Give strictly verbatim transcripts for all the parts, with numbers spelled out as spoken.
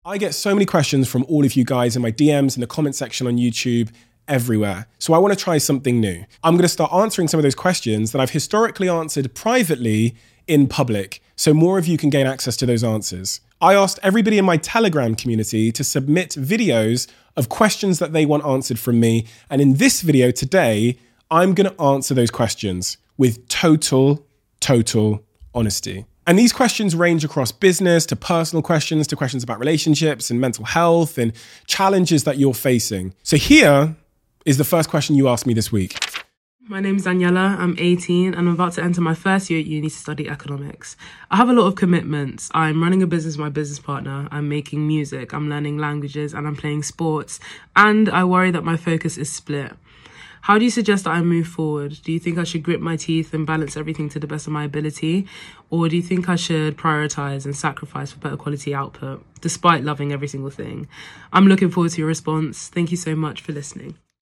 I get so many questions from all of you guys in my D Ms, in the comment section on YouTube, everywhere. So I want to try something new. I'm going to start answering some of those questions that I've historically answered privately in public, so more of you can gain access to those answers. I asked everybody in my Telegram community to submit videos of questions that they want answered from me. And in this video today, I'm going to answer those questions with total, total honesty. And these questions range across business to personal questions to questions about relationships and mental health and challenges that you're facing. So here is the first question you asked me this week. My name is Daniela, I'm eighteen and I'm about to enter my first year at uni to study economics. I have a lot of commitments. I'm running a business with my business partner, I'm making music, I'm learning languages and I'm playing sports. And I worry that my focus is split. How do you suggest that I move forward? Do you think I should grit my teeth and balance everything to the best of my ability? Or do you think I should prioritize and sacrifice for better quality output, despite loving every single thing? I'm looking forward to your response. Thank you so much for listening.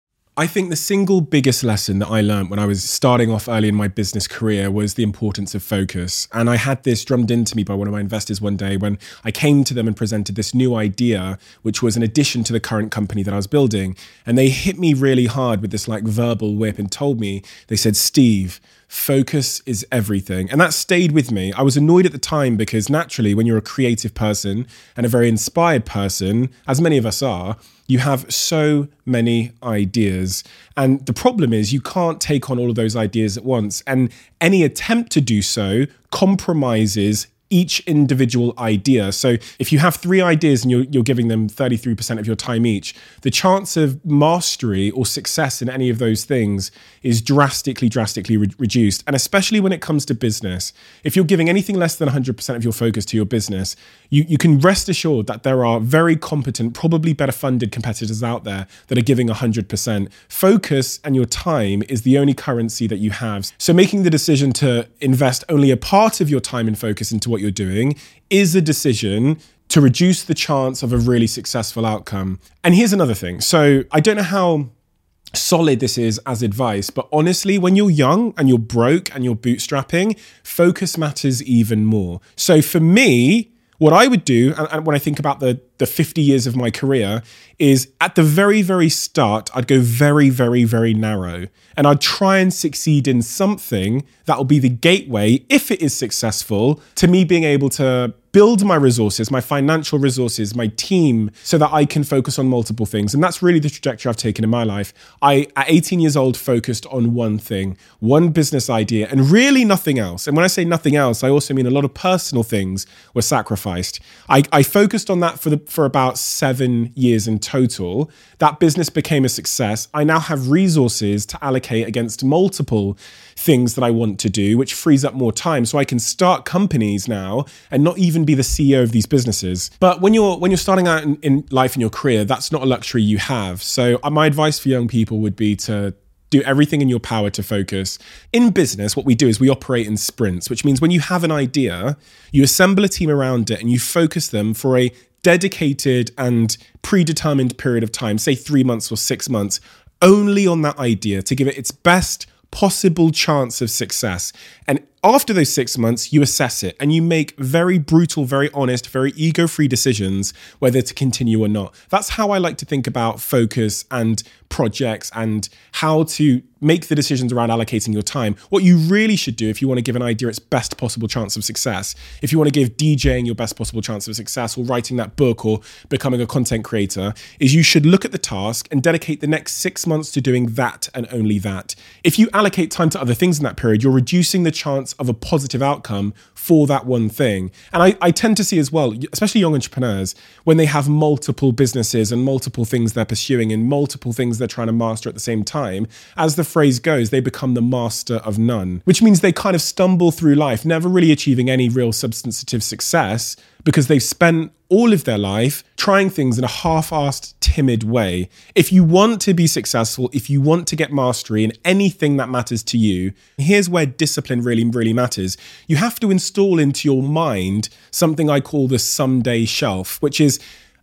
I think the single biggest lesson that I learned when I was starting off early in my business career was the importance of focus. And I had this drummed into me by one of my investors one day when I came to them and presented this new idea, which was an addition to the current company that I was building. And they hit me really hard with this like verbal whip and told me, they said, Steve, focus is everything. And that stayed with me. I was annoyed at the time because naturally, when you're a creative person and a very inspired person, as many of us are, you have so many ideas. And the problem is you can't take on all of those ideas at once. And any attempt to do so compromises each individual idea. So if you have three ideas and you're, you're giving them thirty-three percent of your time each, the chance of mastery or success in any of those things is drastically, drastically re- reduced. And especially when it comes to business, if you're giving anything less than one hundred percent of your focus to your business, you, you can rest assured that there are very competent, probably better funded competitors out there that are giving one hundred percent. Focus and your time is the only currency that you have. So making the decision to invest only a part of your time and focus into what you're doing is a decision to reduce the chance of a really successful outcome. And here's another thing. So I don't know how solid this is as advice, but honestly, when you're young and you're broke and you're bootstrapping, focus matters even more. So for me, what I would do, and, and when I think about the, the fifty years of my career, is at the very, very start, I'd go very, very, very narrow. And I'd try and succeed in something that will be the gateway, if it is successful, to me being able to build my resources, my financial resources, my team, so that I can focus on multiple things. And that's really the trajectory I've taken in my life. I, at eighteen years old, focused on one thing, one business idea, and really nothing else. And when I say nothing else, I also mean a lot of personal things were sacrificed. I, I focused on that for the for about seven years in total. That business became a success. I now have resources to allocate against multiple things that I want to do, which frees up more time. So I can start companies now and not even be the C E O of these businesses. But when you're when you're starting out in, in life in your career, that's not a luxury you have. So my advice for young people would be to do everything in your power to focus. In business, what we do is we operate in sprints, which means when you have an idea, you assemble a team around it and you focus them for a dedicated and predetermined period of time, say three months or six months, only on that idea to give it its best possible chance of success. And after those six months, you assess it and you make very brutal, very honest, very ego-free decisions whether to continue or not. That's how I like to think about focus and projects and how to make the decisions around allocating your time. What you really should do if you want to give an idea its best possible chance of success, if you want to give DJing your best possible chance of success or writing that book or becoming a content creator, is you should look at the task and dedicate the next six months to doing that and only that. If you allocate time to other things in that period, you're reducing the chance of a positive outcome for that one thing. And I, I tend to see as well, especially young entrepreneurs, when they have multiple businesses and multiple things they're pursuing and multiple things they're trying to master at the same time, as the phrase goes, they become the master of none, which means they kind of stumble through life, never really achieving any real substantive success because they've spent all of their life trying things in a half-assed, timid way. If you want to be successful, if you want to get mastery in anything that matters to you, here's where discipline really, really matters. You have to install into your mind something I call the someday shelf, which is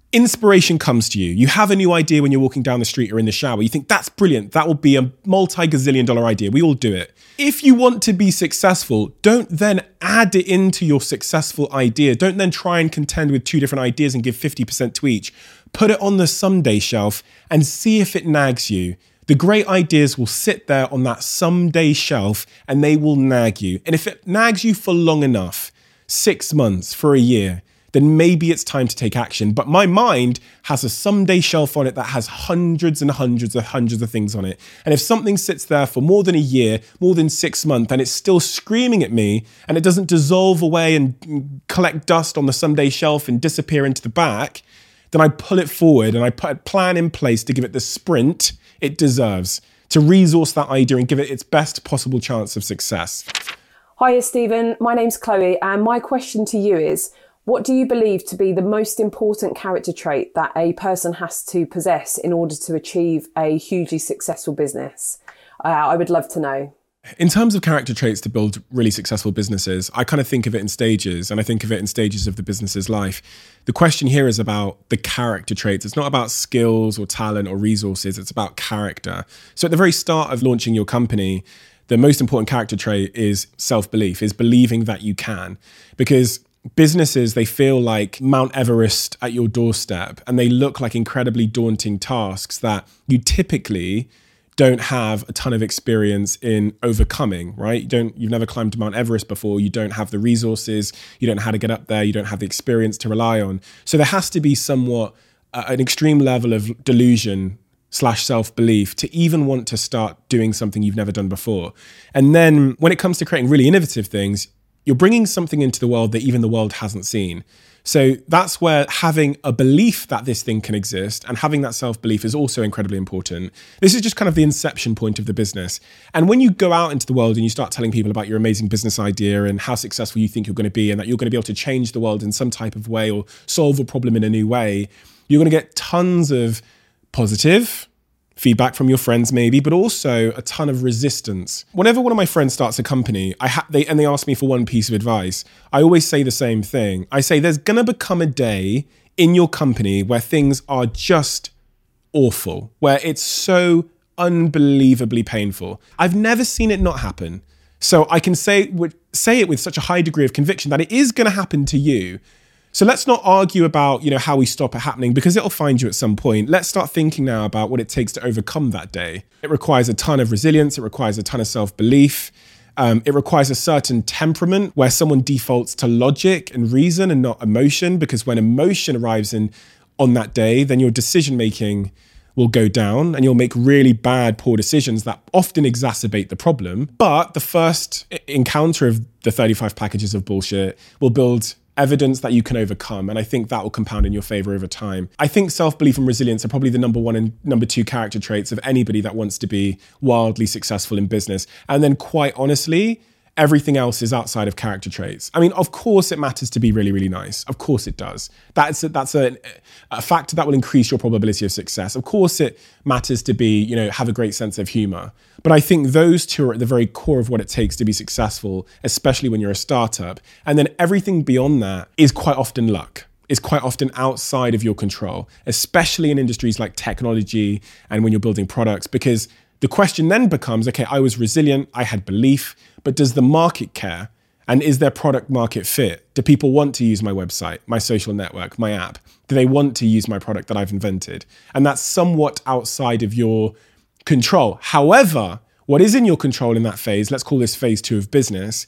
Inspiration comes to you. You have a new idea when you're walking down the street or in the shower. You think, that's brilliant. That will be a multi-gazillion dollar idea. We all do it. If you want to be successful, don't then add it into your successful idea. Don't then try and contend with two different ideas and give fifty percent to each. Put it on the someday shelf and see if it nags you. The great ideas will sit there on that someday shelf and they will nag you. And if it nags you for long enough, six months, for a year, then maybe it's time to take action. But my mind has a someday shelf on it that has hundreds and hundreds and hundreds of things on it. And if something sits there for more than a year, more than six months, and it's still screaming at me, and it doesn't dissolve away and collect dust on the someday shelf and disappear into the back, then I pull it forward and I put a plan in place to give it the sprint it deserves, to resource that idea and give it its best possible chance of success. Hiya, Stephen. My name's Chloe, and my question to you is, what do you believe to be the most important character trait that a person has to possess in order to achieve a hugely successful business? Uh, I would love to know. In terms of character traits to build really successful businesses, I kind of think of it in stages, and I think of it in stages of the business's life. The question here is about the character traits. It's not about skills or talent or resources. It's about character. So at the very start of launching your company, the most important character trait is self-belief, is believing that you can. Because businesses, they feel like Mount Everest at your doorstep, and they look like incredibly daunting tasks that you typically don't have a ton of experience in overcoming, right? You don't, you've never climbed Mount Everest before. You don't have the resources. You don't know how to get up there. You don't have the experience to rely on. So there has to be somewhat uh, an extreme level of delusion slash self-belief to even want to start doing something you've never done before. And then when it comes to creating really innovative things, you're bringing something into the world that even the world hasn't seen. So that's where having a belief that this thing can exist and having that self-belief is also incredibly important. This is just kind of the inception point of the business. And when you go out into the world and you start telling people about your amazing business idea and how successful you think you're going to be and that you're going to be able to change the world in some type of way or solve a problem in a new way, you're going to get tons of positive feedback from your friends maybe, but also a ton of resistance. Whenever one of my friends starts a company, I ha- they and they ask me for one piece of advice, I always say the same thing. I say there's gonna become a day in your company where things are just awful, where it's so unbelievably painful. I've never seen it not happen. So I can say, say it with such a high degree of conviction that it is gonna happen to you. So let's not argue about, you know, how we stop it happening because it'll find you at some point. Let's start thinking now about what it takes to overcome that day. It requires a ton of resilience. It requires a ton of self-belief. Um, it requires a certain temperament where someone defaults to logic and reason and not emotion, because when emotion arrives in on that day, then your decision-making will go down and you'll make really bad, poor decisions that often exacerbate the problem. But the first encounter of the thirty-five packages of bullshit will build evidence that you can overcome. And I think that will compound in your favor over time. I think self-belief and resilience are probably the number one and number two character traits of anybody that wants to be wildly successful in business. And then quite honestly, everything else is outside of character traits. I mean, of course it matters to be really, really nice. Of course it does. That's a, that's a, a factor that will increase your probability of success. Of course it matters to be, you know, have a great sense of humor. But I think those two are at the very core of what it takes to be successful, especially when you're a startup. And then everything beyond that is quite often luck. Is quite often outside of your control, especially in industries like technology and when you're building products, because the question then becomes, okay, I was resilient, I had belief, but does the market care? And is there product market fit? Do people want to use my website, my social network, my app? Do they want to use my product that I've invented? And that's somewhat outside of your control. However, what is in your control in that phase, let's call this phase two of business,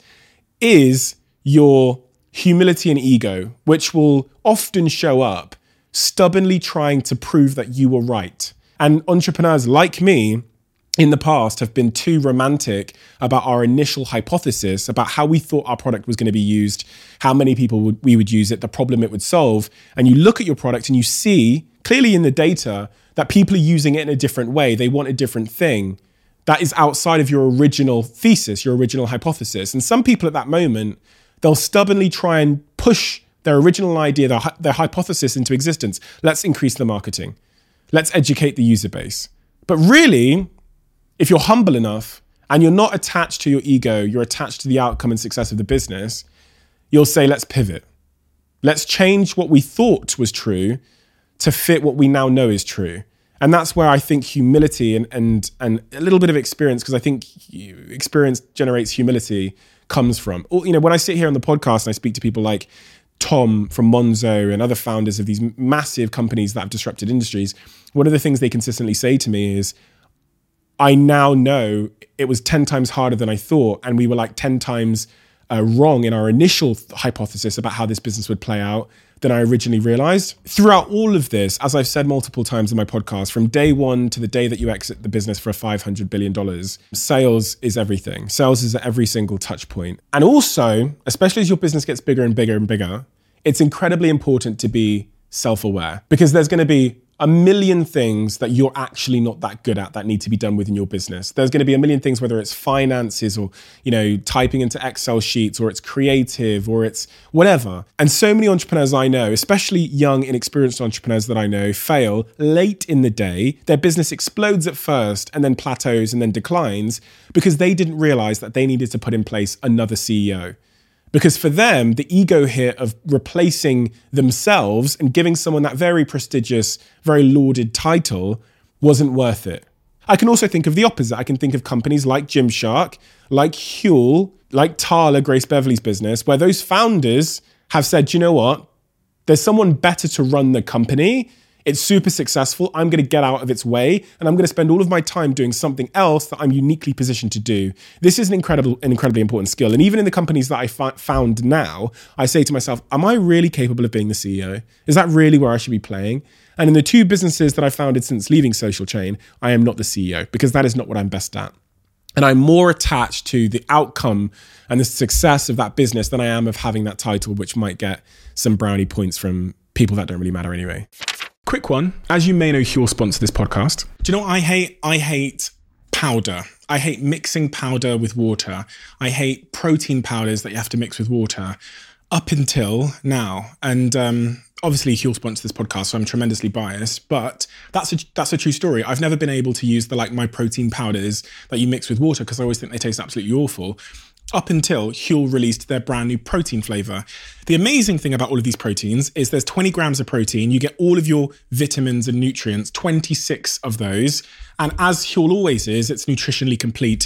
is your humility and ego, which will often show up stubbornly trying to prove that you were right. And entrepreneurs like me, in the past have been too romantic about our initial hypothesis about how we thought our product was going to be used, how many people would, we would use it, the problem it would solve. And you look at your product and you see clearly in the data that people are using it in a different way. They want a different thing that is outside of your original thesis, your original hypothesis. And some people at that moment, they'll stubbornly try and push their original idea, their, their hypothesis into existence. Let's increase the marketing. Let's educate the user base. But really, if you're humble enough and you're not attached to your ego, you're attached to the outcome and success of the business, you'll say, let's pivot. Let's change what we thought was true to fit what we now know is true. And that's where I think humility and and, and a little bit of experience, because I think experience generates humility, comes from. You know, when I sit here on the podcast and I speak to people like Tom from Monzo and other founders of these massive companies that have disrupted industries, one of the things they consistently say to me is, I now know it was ten times harder than I thought, and we were like ten times uh, wrong in our initial th- hypothesis about how this business would play out than I originally realized. Throughout all of this, as I've said multiple times in my podcast, from day one to the day that you exit the business for five hundred billion dollars, sales is everything. Sales is at every single touch point. And also, especially as your business gets bigger and bigger and bigger, it's incredibly important to be self-aware, because there's going to be a million things that you're actually not that good at that need to be done within your business. There's going to be a million things, whether it's finances or, you know, typing into Excel sheets, or it's creative, or it's whatever. And so many entrepreneurs I know, especially young, inexperienced entrepreneurs that I know, fail late in the day. Their business explodes at first and then plateaus and then declines because they didn't realize that they needed to put in place another C E O. Because for them, the ego hit of replacing themselves and giving someone that very prestigious, very lauded title wasn't worth it. I can also think of the opposite. I can think of companies like Gymshark, like Huel, like Tala, Grace Beverley's business, where those founders have said, you know what, there's someone better to run the company. It's super successful. I'm going to get out of its way, and I'm going to spend all of my time doing something else that I'm uniquely positioned to do. This is an incredible, an incredibly important skill. And even in the companies that I fi- found now, I say to myself, am I really capable of being the C E O? Is that really where I should be playing? And in the two businesses that I founded since leaving Social Chain, I am not the C E O, because that is not what I'm best at. And I'm more attached to the outcome and the success of that business than I am of having that title, which might get some brownie points from people that don't really matter anyway. Quick one. As you may know, Huel sponsor this podcast. Do you know what I hate? I hate powder. I hate mixing powder with water. I hate protein powders that you have to mix with water up until now. And um, obviously Huel sponsor this podcast, so I'm tremendously biased, but that's a, that's a true story. I've never been able to use the like my protein powders that you mix with water because I always think they taste absolutely awful. Up until Huel released their brand new protein flavor. The amazing thing about all of these proteins is there's twenty grams of protein. You get all of your vitamins and nutrients, twenty-six of those. And as Huel always is, it's nutritionally complete.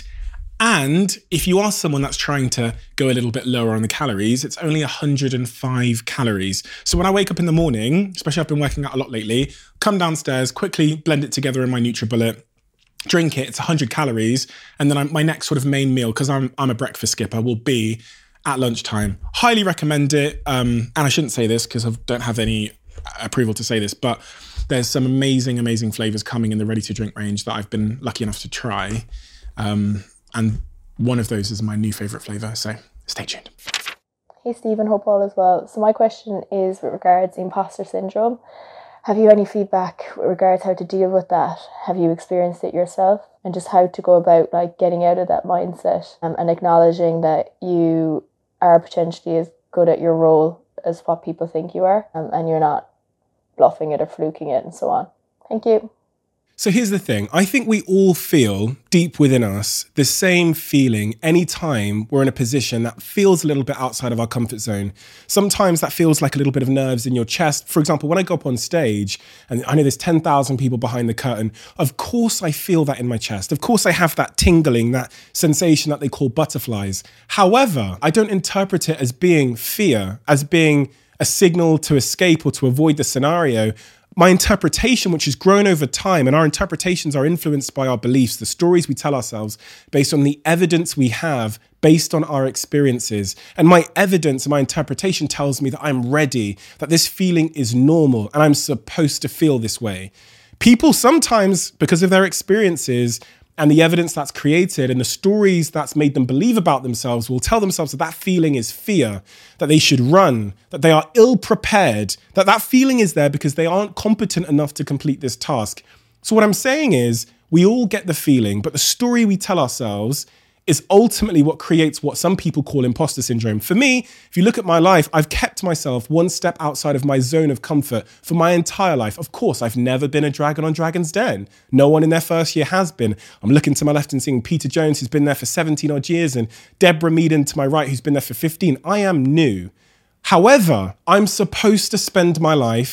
And if you are someone that's trying to go a little bit lower on the calories, it's only one hundred five calories. So when I wake up in the morning, especially I've been working out a lot lately, come downstairs, quickly blend it together in my NutriBullet, drink it, it's one hundred calories, and then I'm, my next sort of main meal, because I'm I'm a breakfast skipper, will be at lunchtime. Highly recommend it. Um, and I shouldn't say this because I don't have any approval to say this, but there's some amazing, amazing flavors coming in the ready-to-drink range that I've been lucky enough to try. Um, and one of those is my new favorite flavor, so stay tuned. Hey Stephen, hope all is well. So my question is with regards to imposter syndrome. Have you any feedback with regards how to deal with that? Have you experienced it yourself? And just how to go about like getting out of that mindset um, and acknowledging that you are potentially as good at your role as what people think you are, um, and you're not bluffing it or fluking it and so on. Thank you. So here's the thing. I think we all feel deep within us the same feeling anytime we're in a position that feels a little bit outside of our comfort zone. Sometimes that feels like a little bit of nerves in your chest. For example, when I go up on stage and I know there's ten thousand people behind the curtain, of course I feel that in my chest. Of course I have that tingling, that sensation that they call butterflies. However, I don't interpret it as being fear, as being a signal to escape or to avoid the scenario. My interpretation, which has grown over time, and our interpretations are influenced by our beliefs, the stories we tell ourselves based on the evidence we have based on our experiences. And my evidence and my interpretation tells me that I'm ready, that this feeling is normal, and I'm supposed to feel this way. People sometimes, because of their experiences and the evidence that's created and the stories that's made them believe about themselves, will tell themselves that that feeling is fear, that they should run, that they are ill-prepared, that that feeling is there because they aren't competent enough to complete this task. So what I'm saying is, we all get the feeling, but the story we tell ourselves is ultimately what creates what some people call imposter syndrome. For me, if you look at my life, I've kept myself one step outside of my zone of comfort for my entire life. Of course, I've never been a dragon on Dragon's Den. No one in their first year has been. I'm looking to my left and seeing Peter Jones, who's been there for seventeen odd years, and Deborah Meaden to my right, who's been there for fifteen. I am new. However, I'm supposed to spend my life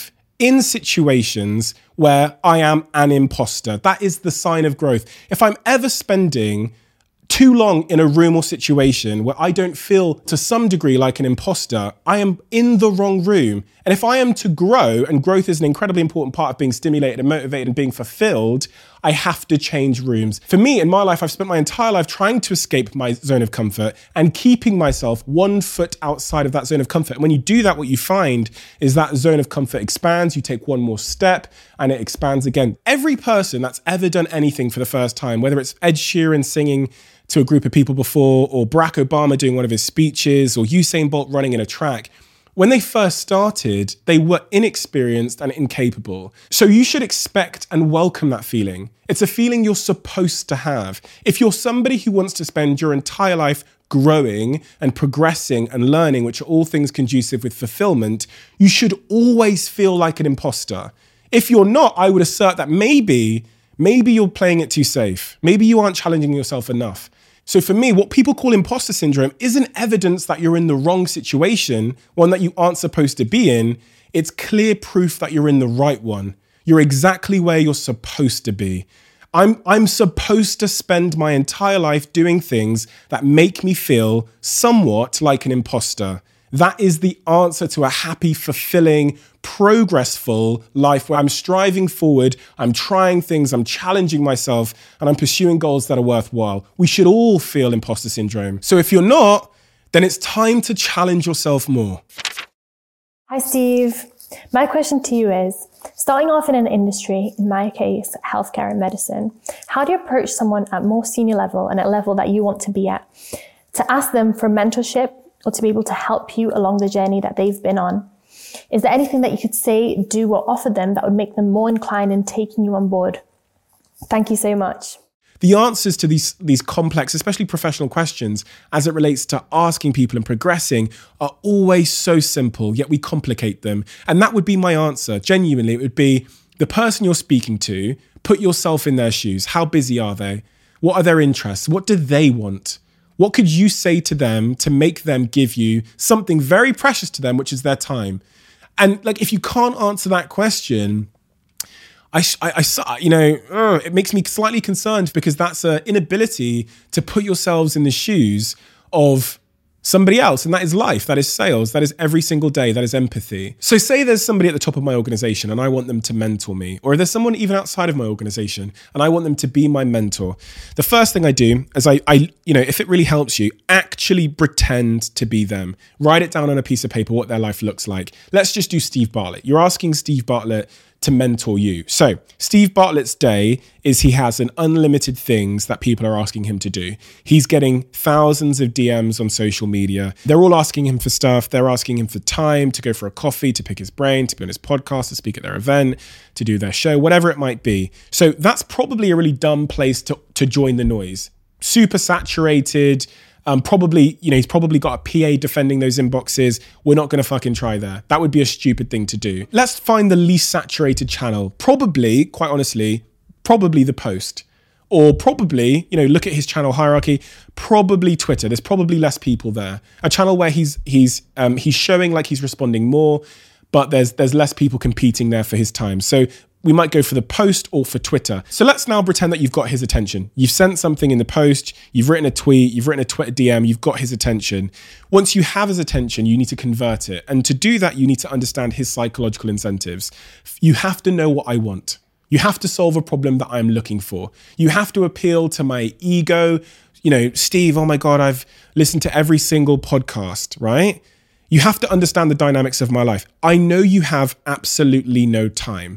in situations where I am an imposter. That is the sign of growth. If I'm ever spending too long in a room or situation where I don't feel to some degree like an imposter, I am in the wrong room. And if I am to grow, and growth is an incredibly important part of being stimulated and motivated and being fulfilled, I have to change rooms. For me, in my life, I've spent my entire life trying to escape my zone of comfort and keeping myself one foot outside of that zone of comfort. And when you do that, what you find is that zone of comfort expands, you take one more step, and it expands again. Every person that's ever done anything for the first time, whether it's Ed Sheeran singing to a group of people before, or Barack Obama doing one of his speeches, or Usain Bolt running in a track, when they first started, they were inexperienced and incapable. So you should expect and welcome that feeling. It's a feeling you're supposed to have. If you're somebody who wants to spend your entire life growing and progressing and learning, which are all things conducive with fulfillment, you should always feel like an imposter. If you're not, I would assert that maybe, maybe you're playing it too safe. Maybe you aren't challenging yourself enough. So for me, what people call imposter syndrome isn't evidence that you're in the wrong situation, one that you aren't supposed to be in. It's clear proof that you're in the right one. You're exactly where you're supposed to be. I'm, I'm supposed to spend my entire life doing things that make me feel somewhat like an imposter. That is the answer to a happy, fulfilling, progressful life where I'm striving forward, I'm trying things, I'm challenging myself, and I'm pursuing goals that are worthwhile. We should all feel imposter syndrome. So if you're not, then it's time to challenge yourself more. Hi, Steve. My question to you is, starting off in an industry, in my case, healthcare and medicine, how do you approach someone at more senior level and at a level that you want to be at, to ask them for mentorship or to be able to help you along the journey that they've been on? Is there anything that you could say, do, or offer them that would make them more inclined in taking you on board? Thank you so much. The answers to these, these complex, especially professional questions, as it relates to asking people and progressing, are always so simple, yet we complicate them. And that would be my answer. Genuinely, it would be the person you're speaking to, put yourself in their shoes. How busy are they? What are their interests? What do they want? What could you say to them to make them give you something very precious to them, which is their time? And like, if you can't answer that question, I, I, I you know, uh, it makes me slightly concerned, because that's an inability to put yourselves in the shoes of somebody else. And that is life, that is sales, that is every single day, that is empathy. So say there's somebody at the top of my organization and I want them to mentor me, or there's someone even outside of my organization and I want them to be my mentor. The first thing I do is I, I, you know, if it really helps you, actually pretend to be them. Write it down on a piece of paper what their life looks like. Let's just do Steve Bartlett. You're asking Steve Bartlett to mentor you. So Steve Bartlett's day is he has an unlimited things that people are asking him to do. He's getting thousands of D Ms on social media. They're all asking him for stuff. They're asking him for time to go for a coffee, to pick his brain, to be on his podcast, to speak at their event, to do their show, whatever it might be. So that's probably a really dumb place to, to join the noise. Super saturated. Um, probably, you know, he's probably got a P A defending those inboxes. We're not going to fucking try there. That would be a stupid thing to do. Let's find the least saturated channel. Probably, quite honestly, probably the Post. Or probably, you know, look at his channel hierarchy, probably Twitter. There's probably less people there. A channel where he's he's um, he's showing like he's responding more, but there's there's less people competing there for his time. So we might go for the Post or for Twitter. So let's now pretend that you've got his attention. You've sent something in the Post, you've written a tweet, you've written a Twitter D M, you've got his attention. Once you have his attention, you need to convert it. And to do that, you need to understand his psychological incentives. You have to know what I want. You have to solve a problem that I'm looking for. You have to appeal to my ego. You know, Steve, oh my God, I've listened to every single podcast, right? You have to understand the dynamics of my life. I know you have absolutely no time.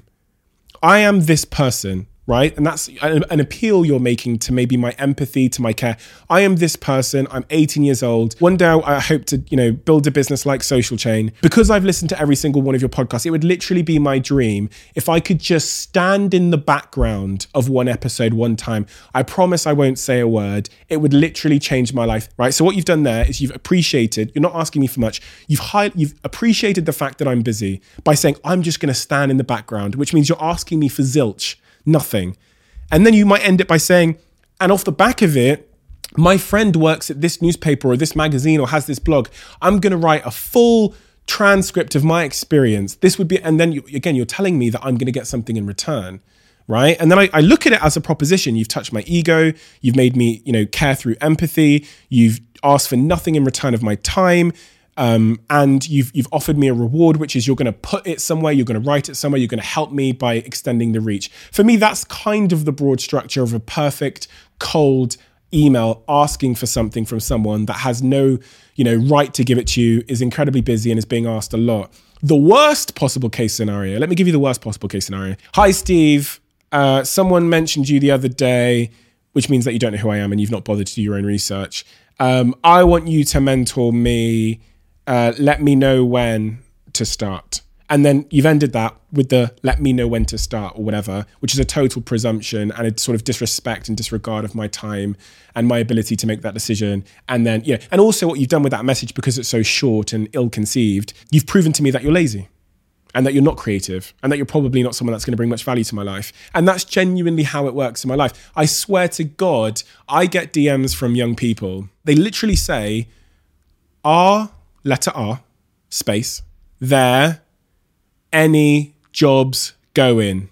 I am this person, right? And that's an appeal you're making to maybe my empathy, to my care. I am this person. I'm eighteen years old. One day I hope to, you know, build a business like Social Chain. Because I've listened to every single one of your podcasts, it would literally be my dream if I could just stand in the background of one episode one time. I promise I won't say a word. It would literally change my life, right? So what you've done there is you've appreciated, you're not asking me for much. You've high, you've appreciated the fact that I'm busy by saying, I'm just going to stand in the background, which means you're asking me for zilch. Nothing. And then you might end it by saying, and off the back of it, my friend works at this newspaper or this magazine or has this blog. I'm going to write a full transcript of my experience, this would be, and then you, again, you're telling me that I'm going to get something in return, right? And then I, I look at it as a proposition. You've touched my ego. You've made me, you know, care through empathy. You've asked for nothing in return of my time. Um, and you've you've offered me a reward, which is you're going to put it somewhere, you're going to write it somewhere, you're going to help me by extending the reach. For me, that's kind of the broad structure of a perfect, cold email asking for something from someone that has no, you know, right to give it to you, is incredibly busy and is being asked a lot. The worst possible case scenario, let me give you the worst possible case scenario. Hi, Steve. Uh, someone mentioned you the other day, which means that you don't know who I am and you've not bothered to do your own research. Um, I want you to mentor me. Uh, let me know when to start. And then you've ended that with the let me know when to start or whatever, which is a total presumption and a sort of disrespect and disregard of my time and my ability to make that decision. And then, yeah, and also what you've done with that message, because it's so short and ill-conceived, you've proven to me that you're lazy and that you're not creative and that you're probably not someone that's going to bring much value to my life. And that's genuinely how it works in my life. I swear to God, I get D Ms from young people. They literally say, R, letter R, space, there, any jobs going.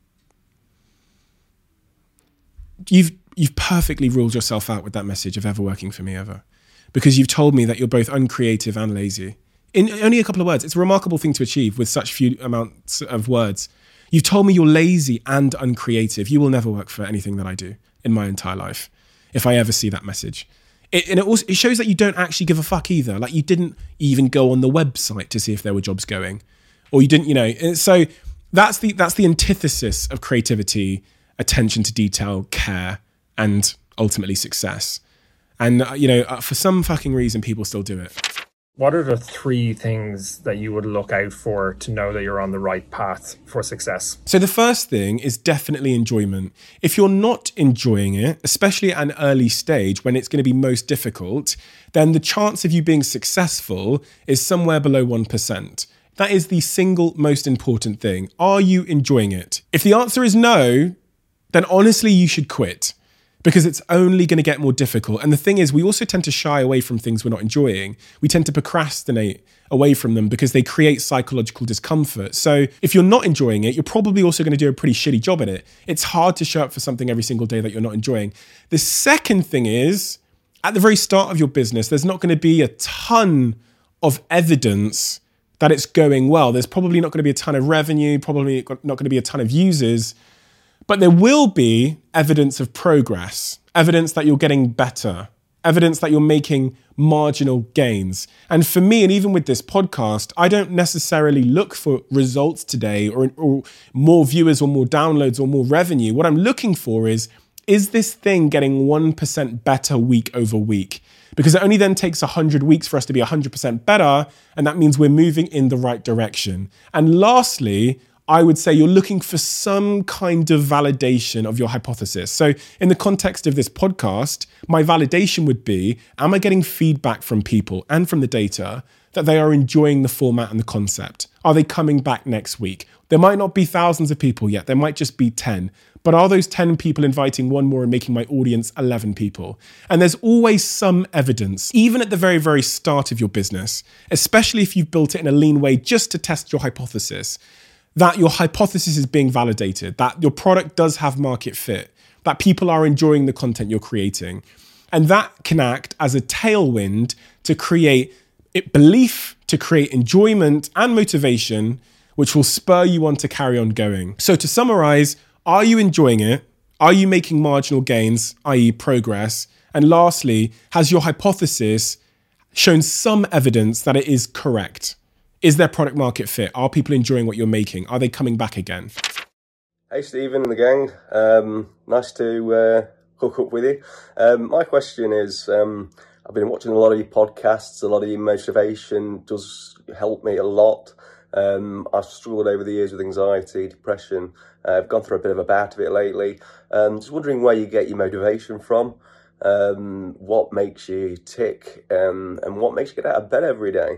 You've you've perfectly ruled yourself out with that message of ever working for me ever, because you've told me that you're both uncreative and lazy. In only a couple of words. It's a remarkable thing to achieve with such few amounts of words. You've told me you're lazy and uncreative. You will never work for anything that I do in my entire life, if I ever see that message. It, and it also it shows that you don't actually give a fuck either. Like, you didn't even go on the website to see if there were jobs going, or you didn't, you know. So that's the that's the antithesis of creativity, attention to detail, care, and ultimately success. And uh, you know, uh, for some fucking reason, people still do it. What are the three things that you would look out for to know that you're on the right path for success? So the first thing is definitely enjoyment. If you're not enjoying it, especially at an early stage when it's going to be most difficult, then the chance of you being successful is somewhere below one percent. That is the single most important thing. Are you enjoying it? If the answer is no, then honestly, you should quit, because it's only going to get more difficult. And the thing is, we also tend to shy away from things we're not enjoying. We tend to procrastinate away from them because they create psychological discomfort. So if you're not enjoying it, you're probably also going to do a pretty shitty job at it. It's hard to show up for something every single day that you're not enjoying. The second thing is, at the very start of your business, there's not going to be a ton of evidence that it's going well. There's probably not going to be a ton of revenue, probably not going to be a ton of users. But there will be evidence of progress, evidence that you're getting better, evidence that you're making marginal gains. And for me, and even with this podcast, I don't necessarily look for results today or, or more viewers or more downloads or more revenue. What I'm looking for is, is this thing getting one percent better week over week? Because it only then takes one hundred weeks for us to be one hundred percent better, and that means we're moving in the right direction. And lastly, I would say you're looking for some kind of validation of your hypothesis. So in the context of this podcast, my validation would be, am I getting feedback from people and from the data that they are enjoying the format and the concept? Are they coming back next week? There might not be thousands of people yet. There might just be ten. But are those ten people inviting one more and making my audience eleven people? And there's always some evidence, even at the very, very start of your business, especially if you've built it in a lean way just to test your hypothesis, that your hypothesis is being validated, that your product does have market fit, that people are enjoying the content you're creating. And that can act as a tailwind to create it, belief, to create enjoyment and motivation, which will spur you on to carry on going. So to summarize, are you enjoying it? Are you making marginal gains, that is progress? And lastly, has your hypothesis shown some evidence that it is correct? Is there product market fit? Are people enjoying what you're making? Are they coming back again? Hey, Stephen and the gang. Um, nice to uh, hook up with you. Um, my question is, um, I've been watching a lot of your podcasts, a lot of your motivation does help me a lot. Um, I've struggled over the years with anxiety, depression. Uh, I've gone through a bit of a bout of it lately. Um, just wondering where you get your motivation from, um, what makes you tick, um, and what makes you get out of bed every day.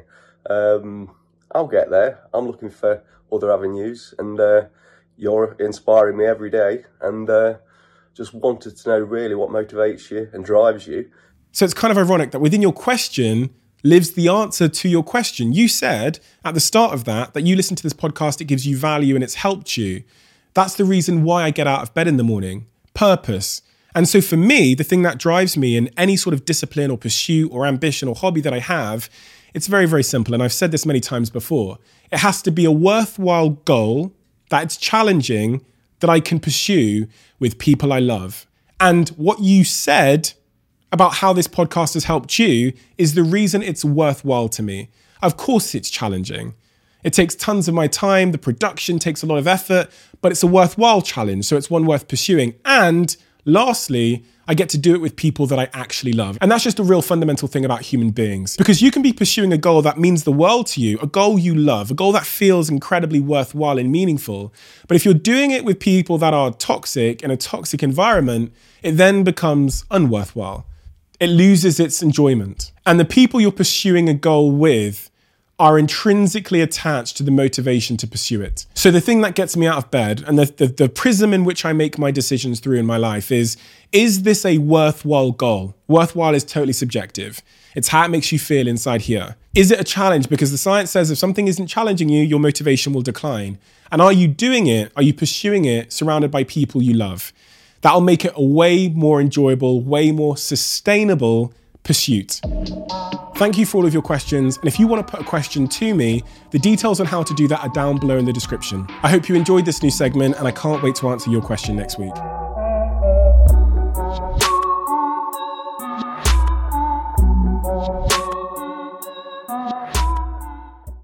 Um, I'll get there. I'm looking for other avenues, and uh, you're inspiring me every day, and uh, just wanted to know really what motivates you and drives you. So it's kind of ironic that within your question, lives the answer to your question. You said at the start of that, that you listen to this podcast, it gives you value and it's helped you. That's the reason why I get out of bed in the morning. Purpose. And so for me, the thing that drives me in any sort of discipline or pursuit or ambition or hobby that I have, it's very, very simple. And I've said this many times before. It has to be a worthwhile goal that it's challenging, that I can pursue with people I love. And what you said about how this podcast has helped you is the reason it's worthwhile to me. Of course it's challenging. It takes tons of my time. The production takes a lot of effort, but it's a worthwhile challenge. So it's one worth pursuing. And lastly, I get to do it with people that I actually love. And that's just a real fundamental thing about human beings, because you can be pursuing a goal that means the world to you, a goal you love, a goal that feels incredibly worthwhile and meaningful. But if you're doing it with people that are toxic in a toxic environment, it then becomes unworthwhile. It loses its enjoyment. And the people you're pursuing a goal with are intrinsically attached to the motivation to pursue it. So the thing that gets me out of bed and the, the, the prism in which I make my decisions through in my life is, is this a worthwhile goal? Worthwhile is totally subjective. It's how it makes you feel inside here. Is it a challenge? Because the science says if something isn't challenging you, your motivation will decline. And are you doing it? Are you pursuing it surrounded by people you love? That'll make it a way more enjoyable, way more sustainable pursuit. Thank you for all of your questions. And if you want to put a question to me, the details on how to do that are down below in the description. I hope you enjoyed this new segment and I can't wait to answer your question next week.